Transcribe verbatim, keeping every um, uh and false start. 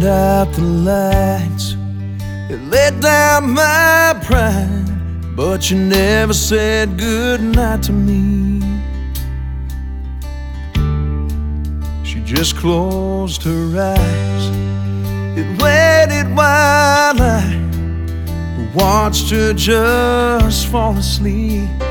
out the lights, it let down my pride, but you never said goodnight to me. She just closed her eyes, it waited while I watched her just fall asleep.